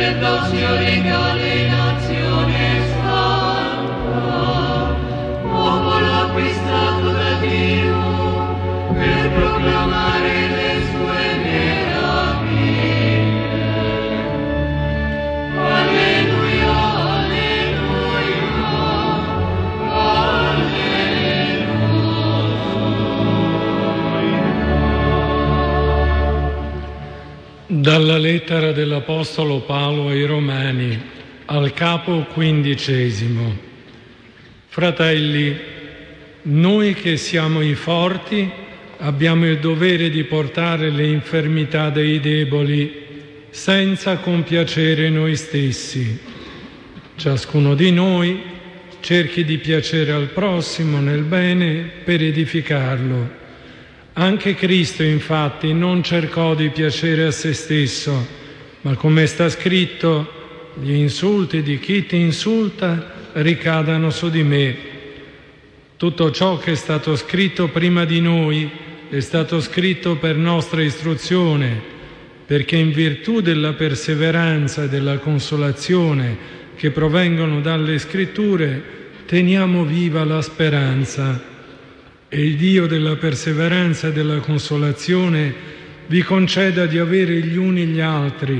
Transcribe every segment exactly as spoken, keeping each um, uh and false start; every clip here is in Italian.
sacerdocio regale, nazione santa, popolo acquistato da Dio per proclamare le sue meraviglie. Alleluia, alleluia, alleluia. Dalla lettera dell'Apostolo Paolo ai Romani, al capo quindicesimo. Fratelli, noi che siamo i forti abbiamo il dovere di portare le infermità dei deboli senza compiacere noi stessi. Ciascuno di noi cerchi di piacere al prossimo nel bene per edificarlo. Anche Cristo, infatti, non cercò di piacere a se stesso, ma come sta scritto, gli insulti di chi ti insulta ricadano su di me. Tutto ciò che è stato scritto prima di noi è stato scritto per nostra istruzione, perché in virtù della perseveranza e della consolazione che provengono dalle Scritture teniamo viva la speranza. E il Dio della perseveranza e della consolazione vi conceda di avere gli uni gli altri,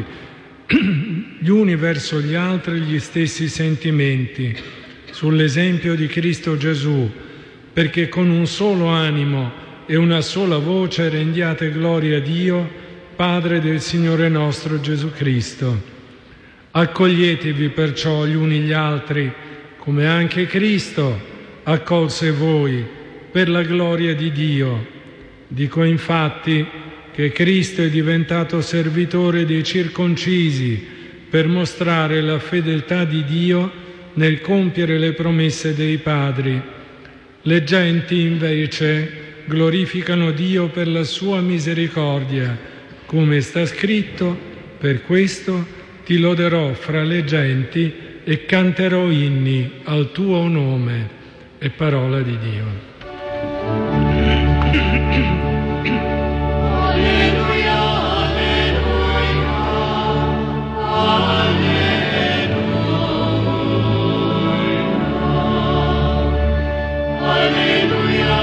gli uni verso gli altri gli stessi sentimenti, sull'esempio di Cristo Gesù, perché con un solo animo e una sola voce rendiate gloria a Dio, Padre del Signore nostro Gesù Cristo. Accoglietevi perciò gli uni gli altri, come anche Cristo accolse voi, per la gloria di Dio. Dico infatti che Cristo è diventato servitore dei circoncisi per mostrare la fedeltà di Dio nel compiere le promesse dei padri. Le genti invece glorificano Dio per la sua misericordia, come sta scritto: per questo ti loderò fra le genti e canterò inni al tuo nome. È parola di Dio. Alleluia, alleluia, alleluia, alleluia,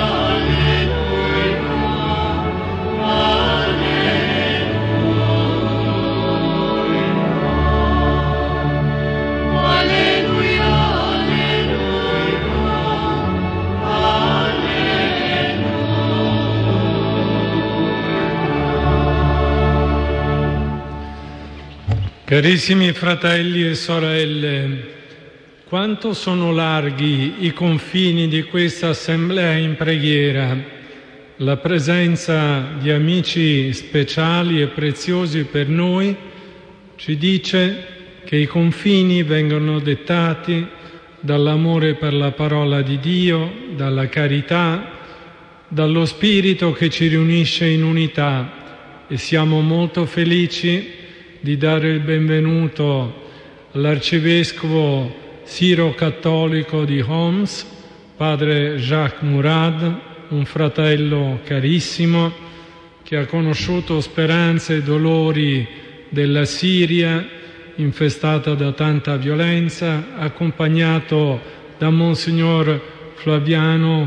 Carissimi fratelli e sorelle, quanto sono larghi i confini di questa assemblea in preghiera. La presenza di amici speciali e preziosi per noi ci dice che i confini vengono dettati dall'amore per la parola di Dio, dalla carità, dallo spirito che ci riunisce in unità, e siamo molto felici di dare il benvenuto all'arcivescovo siro-cattolico di Homs, padre Jacques Murad, un fratello carissimo che ha conosciuto speranze e dolori della Siria infestata da tanta violenza, accompagnato da Monsignor Flaviano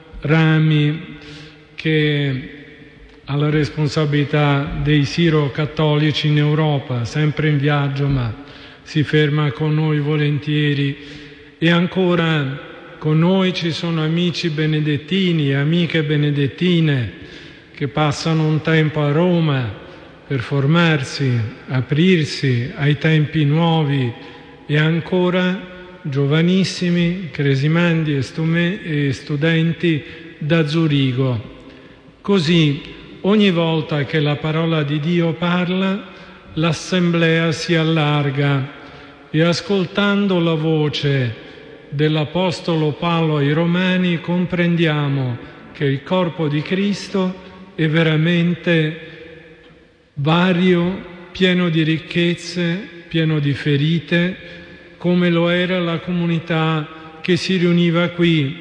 Rami, che ha la responsabilità dei siro-cattolici in Europa, sempre in viaggio, ma si ferma con noi volentieri. E ancora con noi ci sono amici benedettini e amiche benedettine che passano un tempo a Roma per formarsi, aprirsi ai tempi nuovi, e ancora giovanissimi, cresimandi e, stume- e studenti da Zurigo. Così, ogni volta che la parola di Dio parla, l'assemblea si allarga e, ascoltando la voce dell'Apostolo Paolo ai Romani, comprendiamo che il corpo di Cristo è veramente vario, pieno di ricchezze, pieno di ferite, come lo era la comunità che si riuniva qui,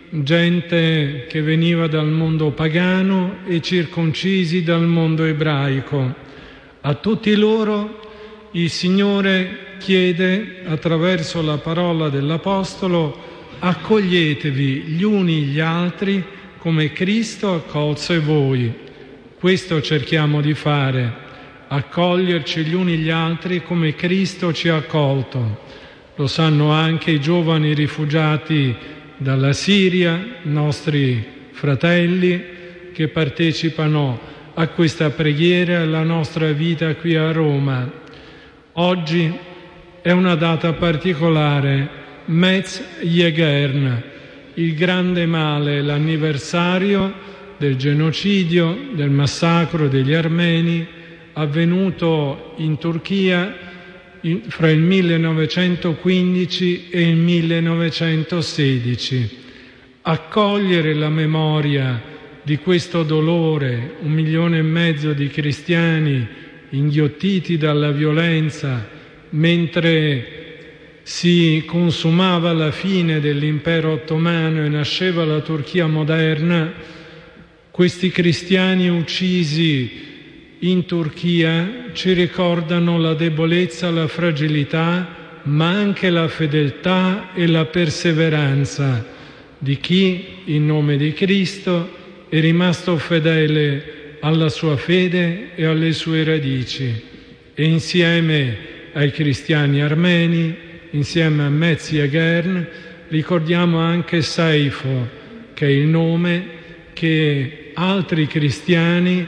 gente che veniva dal mondo pagano e circoncisi dal mondo ebraico. A tutti loro il Signore chiede attraverso la parola dell'Apostolo: accoglietevi gli uni gli altri come Cristo accolse voi. Questo cerchiamo di fare, accoglierci gli uni gli altri come Cristo ci ha accolto. Lo sanno anche i giovani rifugiati dalla Siria, nostri fratelli che partecipano a questa preghiera e alla nostra vita qui a Roma. Oggi è una data particolare, Metz Yeghern, il grande male, l'anniversario del genocidio, del massacro degli armeni avvenuto in Turchia in, fra il millenovecentoquindici e il millenovecentosedici. Accogliere la memoria di questo dolore, un milione e mezzo di cristiani inghiottiti dalla violenza mentre si consumava la fine dell'impero ottomano e nasceva la Turchia moderna. Questi cristiani uccisi in Turchia ci ricordano la debolezza, la fragilità, ma anche la fedeltà e la perseveranza di chi, in nome di Cristo, è rimasto fedele alla sua fede e alle sue radici. E insieme ai cristiani armeni, insieme a Metz Yeghern, ricordiamo anche Seifo, che è il nome che altri cristiani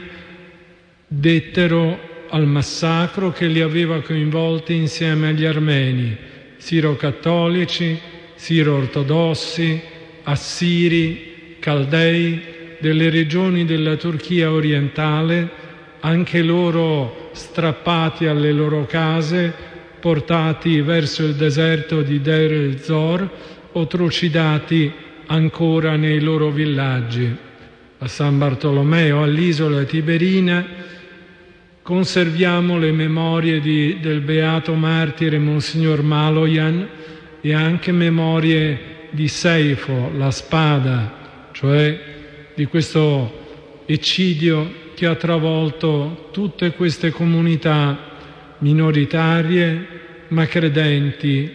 dettero al massacro che li aveva coinvolti insieme agli armeni, siro-cattolici, siro-ortodossi, assiri, caldei, delle regioni della Turchia orientale, anche loro strappati alle loro case, portati verso il deserto di Deir el-Zor o trucidati ancora nei loro villaggi. A San Bartolomeo, all'isola Tiberina, conserviamo le memorie di, del beato martire Monsignor Maloyan e anche memorie di Seifo, la spada, cioè di questo eccidio che ha travolto tutte queste comunità minoritarie ma credenti,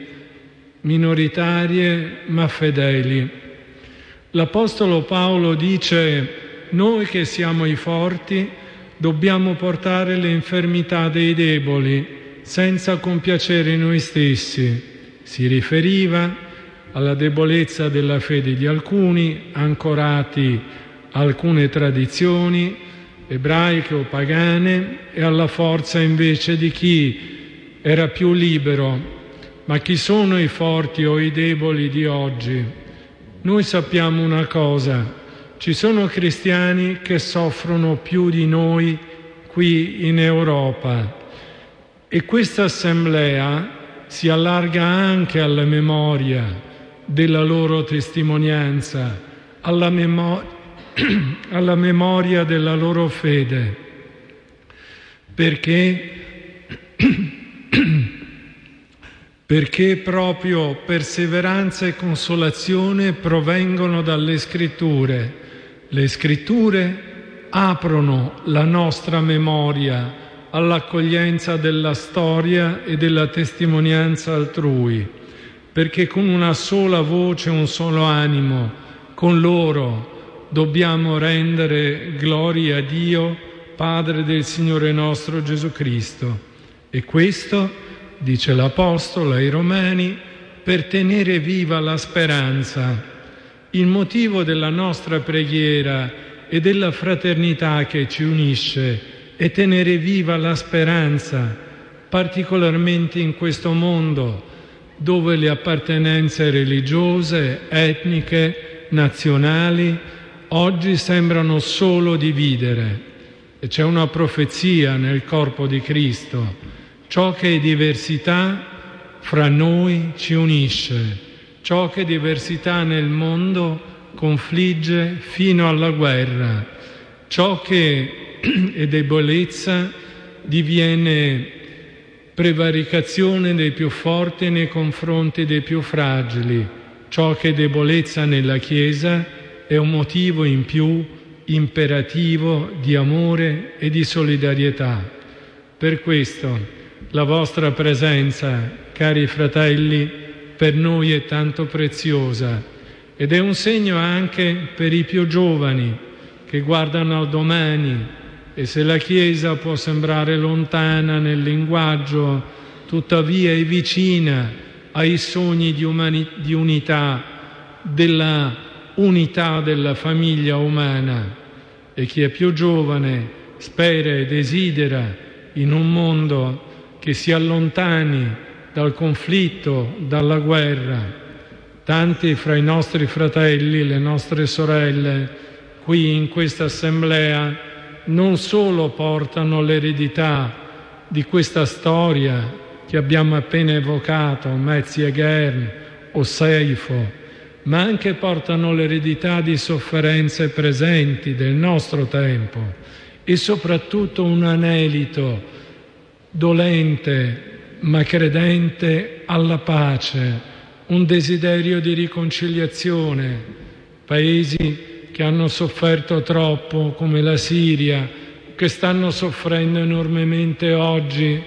minoritarie ma fedeli. L'Apostolo Paolo dice: noi che siamo i forti dobbiamo portare le infermità dei deboli senza compiacere noi stessi. Si riferiva alla debolezza della fede di alcuni, ancorati a alcune tradizioni ebraiche o pagane, e alla forza invece di chi era più libero. Ma chi sono i forti o i deboli di oggi? Noi sappiamo una cosa: ci sono cristiani che soffrono più di noi qui in Europa, e questa assemblea si allarga anche alla memoria della loro testimonianza, alla, memo- alla memoria della loro fede, perché perché proprio perseveranza e consolazione provengono dalle Scritture. Le Scritture aprono la nostra memoria all'accoglienza della storia e della testimonianza altrui, perché con una sola voce, un solo animo, con loro dobbiamo rendere gloria a Dio, Padre del Signore nostro Gesù Cristo. E questo, dice l'Apostolo ai Romani, per tenere viva la speranza. Il motivo della nostra preghiera e della fraternità che ci unisce è tenere viva la speranza, particolarmente in questo mondo dove le appartenenze religiose, etniche, nazionali oggi sembrano solo dividere. E c'è una profezia nel corpo di Cristo: ciò che è diversità fra noi ci unisce, ciò che è diversità nel mondo confligge fino alla guerra, ciò che è debolezza diviene prevaricazione dei più forti nei confronti dei più fragili, ciò che è debolezza nella Chiesa è un motivo in più imperativo di amore e di solidarietà. Per questo La vostra presenza, cari fratelli, per noi è tanto preziosa ed è un segno anche per i più giovani che guardano al domani, e se la Chiesa può sembrare lontana nel linguaggio, tuttavia è vicina ai sogni di, umani- di unità, della unità della famiglia umana, e chi è più giovane spera e desidera in un mondo che si allontani dal conflitto, dalla guerra. Tanti fra i nostri fratelli, le nostre sorelle, qui in questa assemblea, non solo portano l'eredità di questa storia che abbiamo appena evocato, Metz Yeghern o Seifo, ma anche portano l'eredità di sofferenze presenti del nostro tempo e soprattutto un anelito dolente ma credente alla pace, un desiderio di riconciliazione. Paesi che hanno sofferto troppo come la Siria, che stanno soffrendo enormemente oggi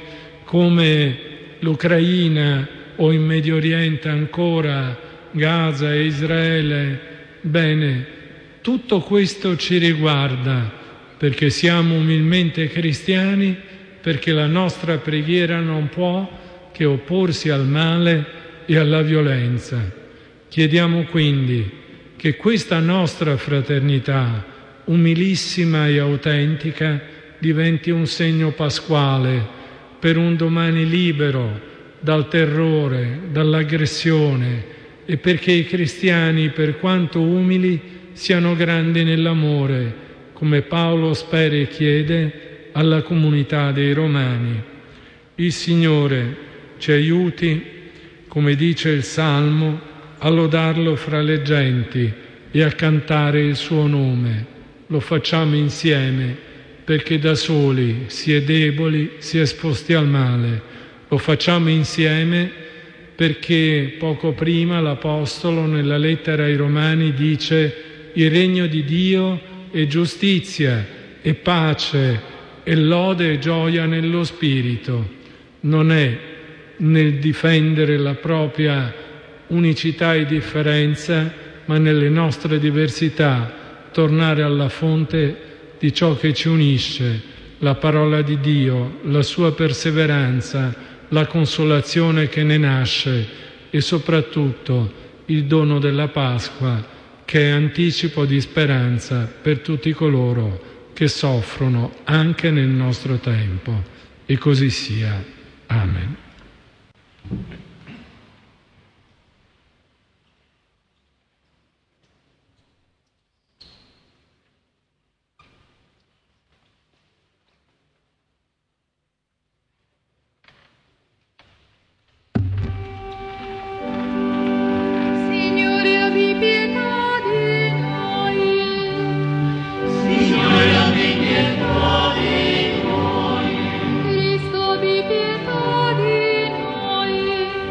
come l'Ucraina o in Medio Oriente ancora Gaza e Israele. Bene, tutto questo ci riguarda perché siamo umilmente cristiani, perché la nostra preghiera non può che opporsi al male e alla violenza. Chiediamo quindi che questa nostra fraternità, umilissima e autentica, diventi un segno pasquale per un domani libero dal terrore, dall'aggressione, e perché i cristiani, per quanto umili, siano grandi nell'amore, come Paolo spera e chiede alla comunità dei Romani. Il Signore ci aiuti, come dice il Salmo, a lodarlo fra le genti e a cantare il suo nome. Lo facciamo insieme, perché da soli si è deboli, si è esposti al male. Lo facciamo insieme perché poco prima l'Apostolo nella lettera ai Romani dice: il regno di Dio è giustizia e pace e lode e gioia nello Spirito. Non è nel difendere la propria unicità e differenza, ma nelle nostre diversità tornare alla fonte di ciò che ci unisce, la parola di Dio, la sua perseveranza, la consolazione che ne nasce e soprattutto il dono della Pasqua, che è anticipo di speranza per tutti coloro che soffrono anche nel nostro tempo. E così sia. Amen. Signore, abbi pietà di noi. Signore, abbi pietà di noi. Cristo, abbi pietà di noi.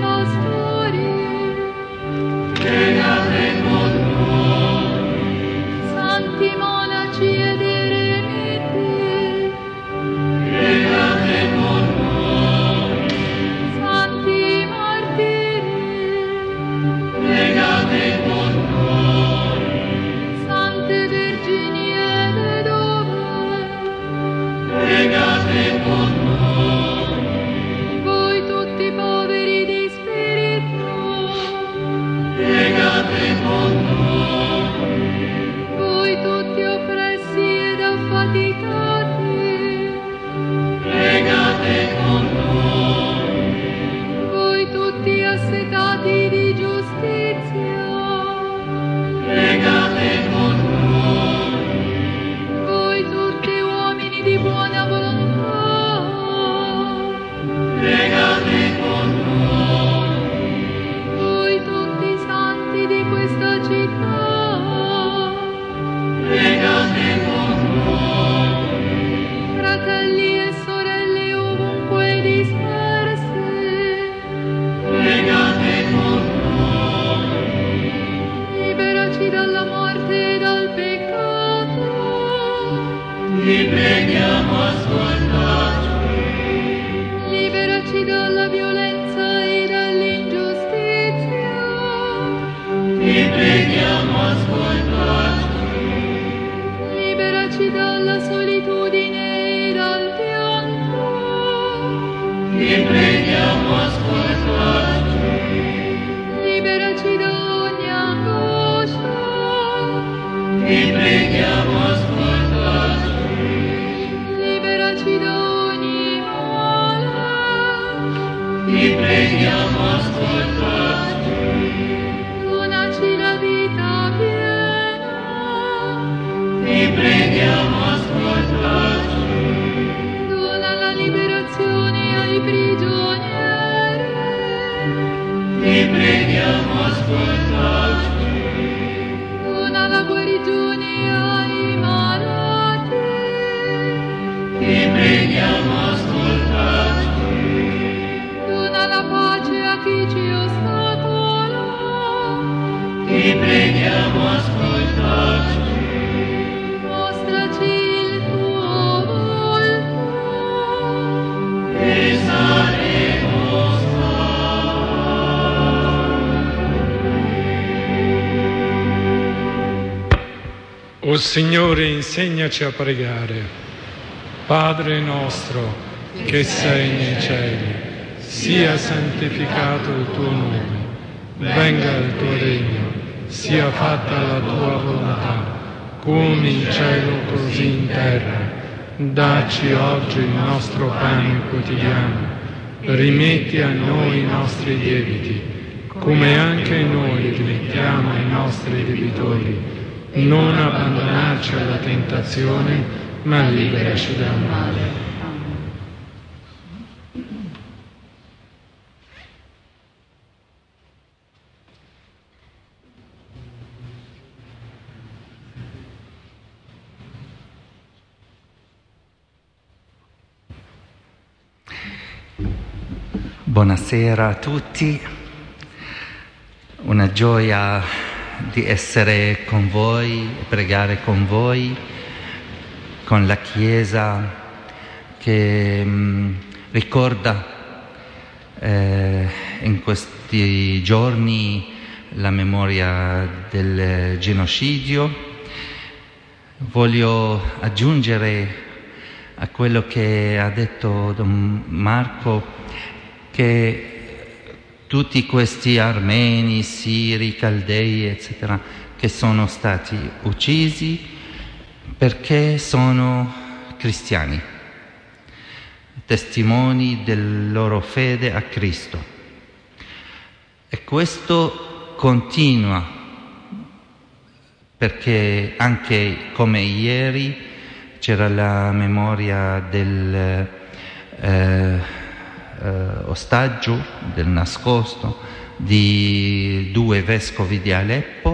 pastori, pregate con noi. santi monaci ed eremiti, Pregate con noi. santi martiri, Pregate con noi. sante vergini e vedove, Pregate con noi. voi tutti poveri di spirito, Pregate con noi. voi tutti oppressi ed affaticati, Pregate con noi. voi tutti assetati di giustizia, Pregate con noi. voi tutti uomini di buona volontà, Pregate con noi. voi tutti santi di questa città, Pregate con noi. fratelli e sorelle ovunque dispersi, Pregate con noi. liberaci dalla morte e dal peccato, Ti preghiamo, ascoltaci. liberaci dalla violenza e dall'ingiustizia, Ti preghiamo, ascoltaci. liberaci dalla solitudine e dal pianto, Ti preghiamo, ascoltaci. liberaci da ogni angoscia, Ti preghiamo, ascoltaci. liberaci da ogni male, Ti preghiamo, ascoltaci. donaci la vita piena, Ti preghiamo, ascoltaci. dona la liberazione ai prigionieri, Ti preghiamo, ascoltaci. dona la guarigione ai malati, Ti preghiamo, ascoltaci. dona la pace a chi ci ostacola, Ti preghiamo, ascoltaci. mostraci il tuo volto, E saremo O Signore, insegnaci a pregare. Padre nostro, che sei nei cieli, sia santificato il tuo nome, venga il tuo regno, sia fatta la tua volontà, come in cielo così in terra. Dacci oggi il nostro pane quotidiano, rimetti a noi i nostri debiti, come anche noi rimettiamo ai nostri debitori. Non abbandonarci alla tentazione, ma liberaci dal male. Buonasera a tutti, una gioia di essere con voi, pregare con voi, con la Chiesa che mh, ricorda eh, in questi giorni la memoria del genocidio. Voglio aggiungere a quello che ha detto Don Marco che tutti questi armeni, siri, caldei, eccetera, che sono stati uccisi perché sono cristiani, testimoni della loro fede a Cristo. E questo continua, perché anche come ieri c'era la memoria del eh, Uh, ostaggio, del nascosto di due vescovi di Aleppo,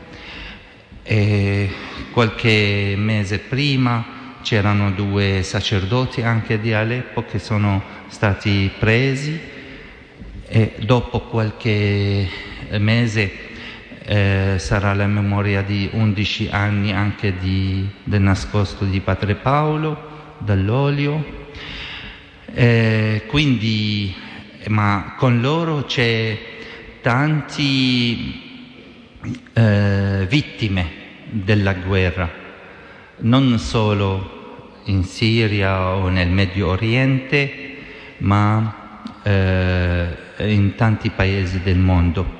e qualche mese prima c'erano due sacerdoti anche di Aleppo che sono stati presi, e dopo qualche mese eh, sarà la memoria di undici anni anche di, del nascosto di Padre Paolo dall'olio. Eh, quindi, ma con loro c'è tanti eh, vittime della guerra, non solo in Siria o nel Medio Oriente, ma eh, in tanti paesi del mondo.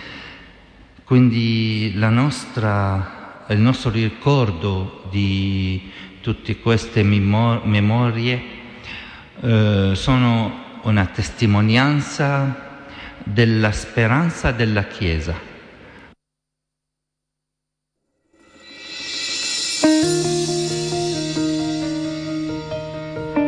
Quindi la nostra, il nostro ricordo di tutte queste memorie eh, sono una testimonianza della speranza della Chiesa.